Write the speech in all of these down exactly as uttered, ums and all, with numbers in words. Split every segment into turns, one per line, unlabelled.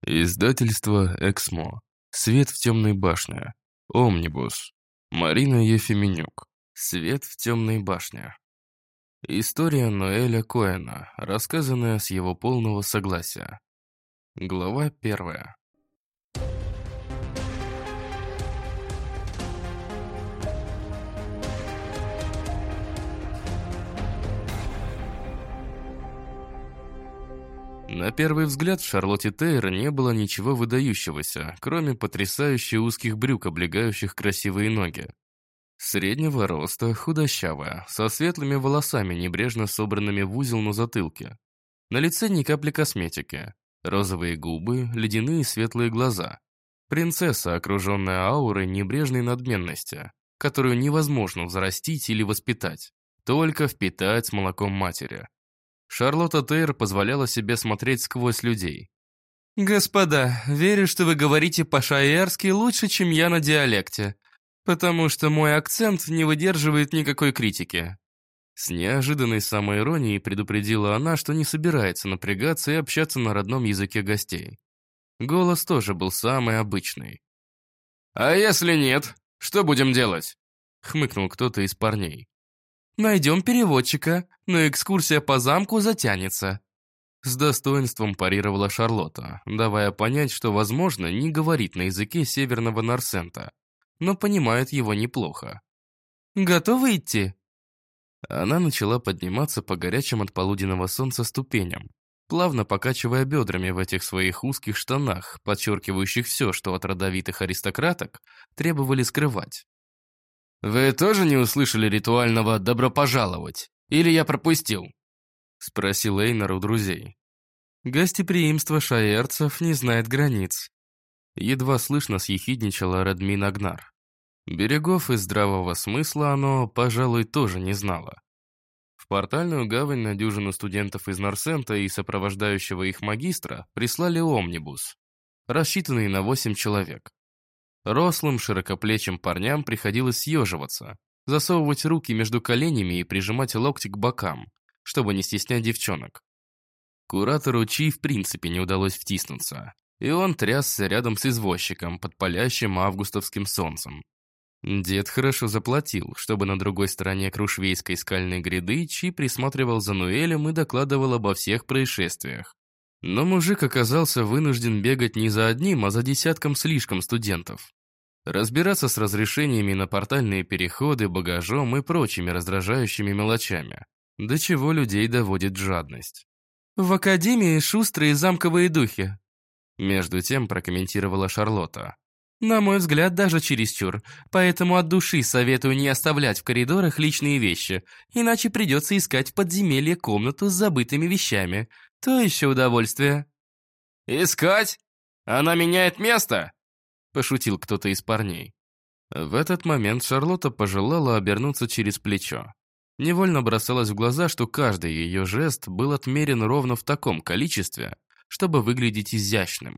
Издательство «Эксмо». Свет в темной башне. Омнибус. Марина Ефименюк. Свет в темной башне. История Ноэля Коэна, рассказанная с его полного согласия. Глава первая. На первый взгляд в Шарлотте Тейр не было ничего выдающегося, кроме потрясающе узких брюк, облегающих красивые ноги. Среднего роста, худощавая, со светлыми волосами, небрежно собранными в узел на затылке. На лице ни капли косметики. Розовые губы, ледяные светлые глаза. Принцесса, окруженная аурой небрежной надменности, которую невозможно взрастить или воспитать, только впитать с молоком матери. Шарлотта Тейр позволяла себе смотреть сквозь людей. «Господа, верю, что вы говорите по-шаерски лучше, чем я на диалекте, потому что мой акцент не выдерживает никакой критики». С неожиданной самоиронией предупредила она, что не собирается напрягаться и общаться на родном языке гостей. Голос тоже был самый обычный. «А если нет, что будем делать?» — хмыкнул кто-то из парней. «Найдем переводчика, но экскурсия по замку затянется». С достоинством парировала Шарлотта, давая понять, что, возможно, не говорит на языке Северного Нарсента, но понимает его неплохо. «Готовы идти?» Она начала подниматься по горячим от полуденного солнца ступеням, плавно покачивая бедрами в этих своих узких штанах, подчеркивающих все, что от родовитых аристократок требовали скрывать. «Вы тоже не услышали ритуального «добро пожаловать»? Или я пропустил?» — спросил Эйнар у друзей. «Гостеприимство шаерцев не знает границ», — едва слышно съехидничала Редмин Агнар. Берегов и здравого смысла оно, пожалуй, тоже не знало. В портальную гавань на дюжину студентов из Нарсента и сопровождающего их магистра прислали омнибус, рассчитанный на восемь человек. Рослым, широкоплечим парням приходилось съеживаться, засовывать руки между коленями и прижимать локти к бокам, чтобы не стеснять девчонок. Куратору Чи в принципе не удалось втиснуться, и он трясся рядом с извозчиком под палящим августовским солнцем. Дед хорошо заплатил, чтобы на другой стороне Крушвейской скальной гряды Чи присматривал за Ноэлем и докладывал обо всех происшествиях. Но мужик оказался вынужден бегать не за одним, а за десятком слишком студентов. Разбираться с разрешениями на портальные переходы, багажом и прочими раздражающими мелочами. До чего людей доводит жадность. «В академии шустрые замковые духи», — между тем прокомментировала Шарлотта. «На мой взгляд, даже чересчур, поэтому от души советую не оставлять в коридорах личные вещи, иначе придется искать в подземелье комнату с забытыми вещами. То еще удовольствие». «Искать? Она меняет место?» — пошутил кто-то из парней. В этот момент Шарлотта пожелала обернуться через плечо. Невольно бросалось в глаза, что каждый ее жест был отмерен ровно в таком количестве, чтобы выглядеть изящным.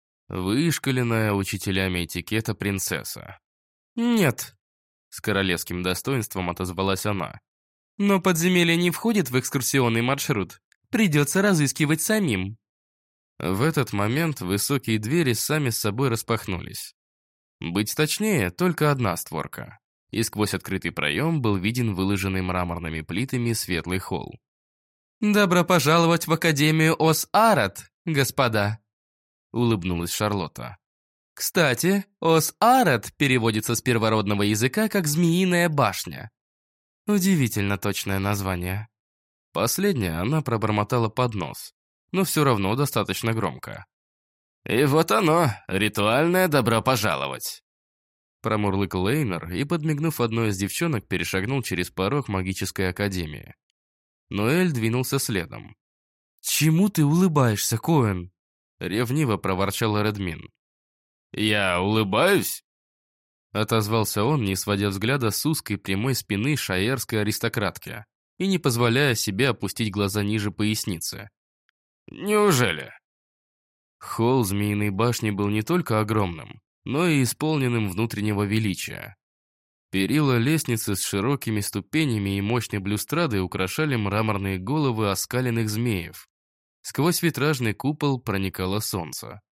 Вышкаленная учителями этикета принцесса. «Нет», — с королевским достоинством отозвалась она. «Но подземелье не входит в экскурсионный маршрут. Придется разыскивать самим». В этот момент высокие двери сами с собой распахнулись. Быть точнее, только одна створка. И сквозь открытый проем был виден выложенный мраморными плитами светлый холл. «Добро пожаловать в Академию Ос-Арат, господа», — улыбнулась Шарлотта. «Кстати, Ос-Арат переводится с первородного языка как «змеиная башня». Удивительно точное название». Последнее она пробормотала под нос, но все равно достаточно громко. «И вот оно, ритуальное добро пожаловать!» Промурлыкал Эйнар и, подмигнув одной из девчонок, перешагнул через порог магической академии. Ноэль двинулся следом. «Чему ты улыбаешься, Коэн?» — ревниво проворчала Редмин. «Я улыбаюсь?» — отозвался он, не сводя взгляда с узкой прямой спины шаерской аристократки и не позволяя себе опустить глаза ниже поясницы. «Неужели?» Холл Змеиной башни был не только огромным, но и исполненным внутреннего величия. Перила лестницы с широкими ступенями и мощной блюстрадой украшали мраморные головы оскаленных змеев. Сквозь витражный купол проникало солнце.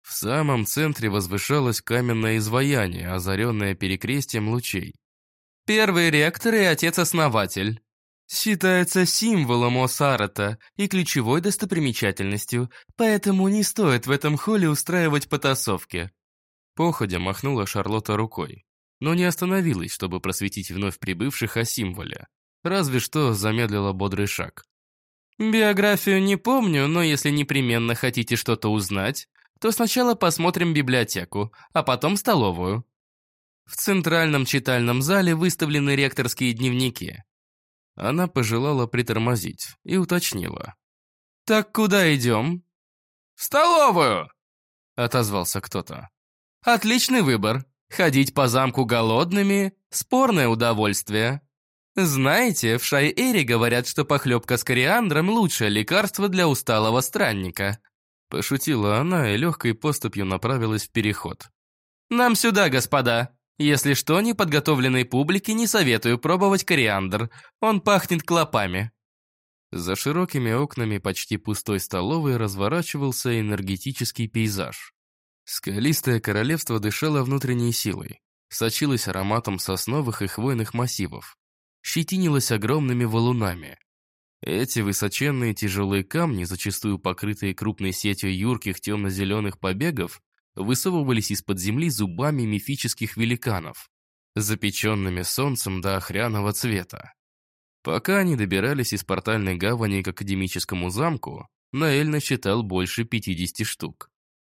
В самом центре возвышалось каменное изваяние, озаренное перекрестием лучей.
Первый ректор и отец-основатель. Считается символом Осарата и ключевой достопримечательностью, поэтому не стоит в этом холле устраивать потасовки.
Походя махнула Шарлотта рукой, но не остановилась, чтобы просветить вновь прибывших о символе. Разве что замедлила бодрый шаг.
Биографию не помню, но если непременно хотите что-то узнать, то сначала посмотрим библиотеку, а потом столовую. В центральном читальном зале выставлены ректорские дневники.
Она пожелала притормозить и уточнила.
«Так куда идем?»
«В столовую!»
— отозвался кто-то. «Отличный выбор. Ходить по замку голодными – спорное удовольствие. Знаете, в Шай-Эре говорят, что похлебка с кориандром – лучшее лекарство для усталого странника».
Пошутила она и легкой поступью направилась в переход.
«Нам сюда, господа. Если что, неподготовленной публике не советую пробовать кориандр. Он пахнет клопами».
За широкими окнами почти пустой столовой разворачивался энергетический пейзаж. Скалистое королевство дышало внутренней силой, сочилось ароматом сосновых и хвойных массивов, щетинилось огромными валунами. Эти высоченные тяжелые камни, зачастую покрытые крупной сетью юрких темно-зеленых побегов, высовывались из-под земли зубами мифических великанов, запеченными солнцем до охряного цвета. Пока они добирались из портальной гавани к академическому замку, Ноэль насчитал больше пятидесяти штук.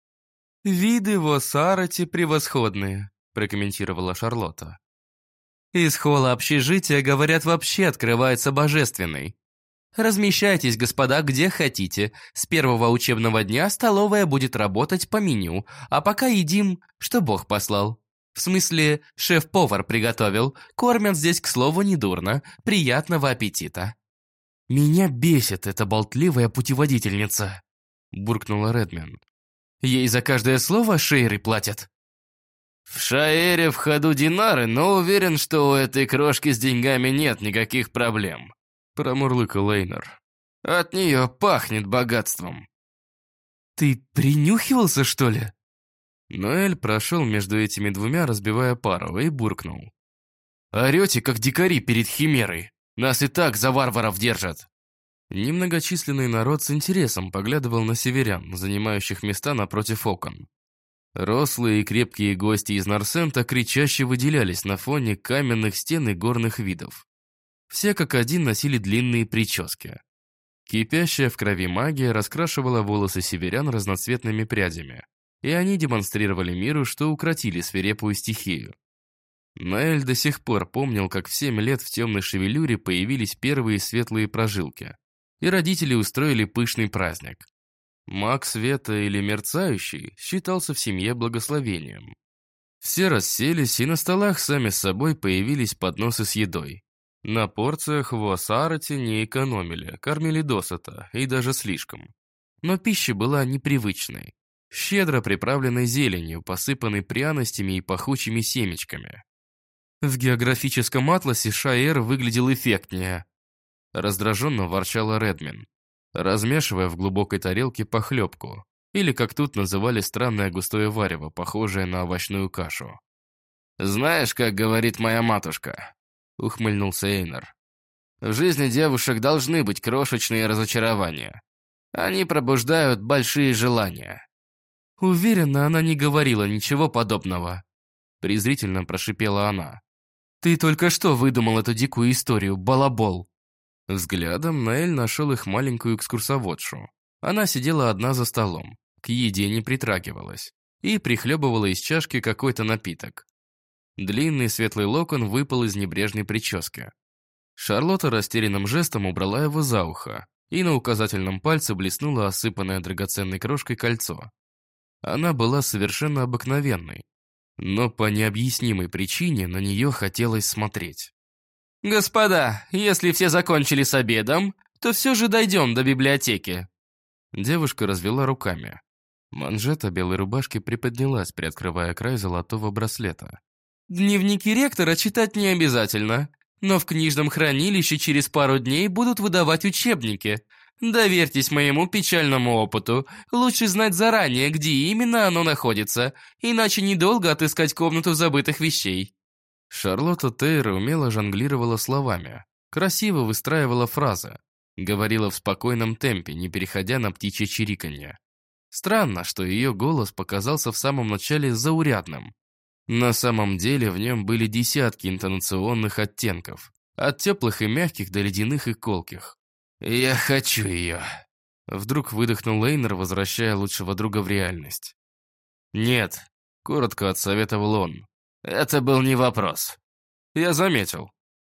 «Виды в Осарате превосходные», – прокомментировала Шарлотта. «Из холла общежития, говорят, вообще открывается божественный. Размещайтесь, господа, где хотите. С первого учебного дня столовая будет работать по меню, а пока едим, что Бог послал. В смысле, шеф-повар приготовил. Кормят здесь, к слову, недурно. Приятного аппетита».
«Меня бесит эта болтливая путеводительница», – буркнула Редмен.
«Ей за каждое слово шейры платят».
«В Шаэре в ходу динары, но уверен, что у этой крошки с деньгами нет никаких проблем», – промурлыкал Эйнар. «От нее пахнет богатством».
«Ты принюхивался, что ли?»
Ноэль прошел между этими двумя, разбивая пару, и буркнул. «Орете, как дикари перед химерой. Нас и так за варваров держат». Немногочисленный народ с интересом поглядывал на северян, занимающих места напротив окон. Рослые и крепкие гости из Нарсента кричаще выделялись на фоне каменных стен и горных видов. Все как один носили длинные прически. Кипящая в крови магия раскрашивала волосы северян разноцветными прядями, и они демонстрировали миру, что укротили свирепую стихию. Ноэль до сих пор помнил, как в семь лет в темной шевелюре появились первые светлые прожилки, и родители устроили пышный праздник. Маг света или мерцающий считался в семье благословением. Все расселись, и на столах сами с собой появились подносы с едой. На порциях в Осарате не экономили, кормили досыта, и даже слишком. Но пища была непривычной, щедро приправленной зеленью, посыпанной пряностями и пахучими семечками.
В географическом атласе Шаэр выглядел эффектнее.
Раздраженно ворчала Редмен, размешивая в глубокой тарелке похлебку, или, как тут называли, странное густое варево, похожее на овощную кашу. «Знаешь, как говорит моя матушка?» — ухмыльнулся Эйнар. «В жизни девушек должны быть крошечные разочарования. Они пробуждают большие желания».
«Уверена, она не говорила ничего подобного»,
— презрительно прошипела она.
«Ты только что выдумал эту дикую историю, балабол».
Взглядом Ноэль нашел их маленькую экскурсоводшу. Она сидела одна за столом, к еде не притрагивалась, и прихлебывала из чашки какой-то напиток. Длинный светлый локон выпал из небрежной прически. Шарлотта растерянным жестом убрала его за ухо, и на указательном пальце блеснуло осыпанное драгоценной крошкой кольцо. Она была совершенно обыкновенной, но по необъяснимой причине на нее хотелось смотреть.
«Господа, если все закончили с обедом, то все же дойдем до библиотеки».
Девушка развела руками. Манжета белой рубашки приподнялась, приоткрывая край золотого браслета.
«Дневники ректора читать не обязательно, но в книжном хранилище через пару дней будут выдавать учебники. Доверьтесь моему печальному опыту. Лучше знать заранее, где именно оно находится, иначе недолго отыскать комнату забытых вещей».
Шарлотта Тейр умело жонглировала словами, красиво выстраивала фразы, говорила в спокойном темпе, не переходя на птичье чириканье. Странно, что ее голос показался в самом начале заурядным. На самом деле в нем были десятки интонационных оттенков, от теплых и мягких до ледяных и колких. «Я хочу ее!» Вдруг выдохнул Эйнер, возвращая лучшего друга в реальность. «Нет», — коротко отсоветовал он. «Это был не вопрос». «Я заметил».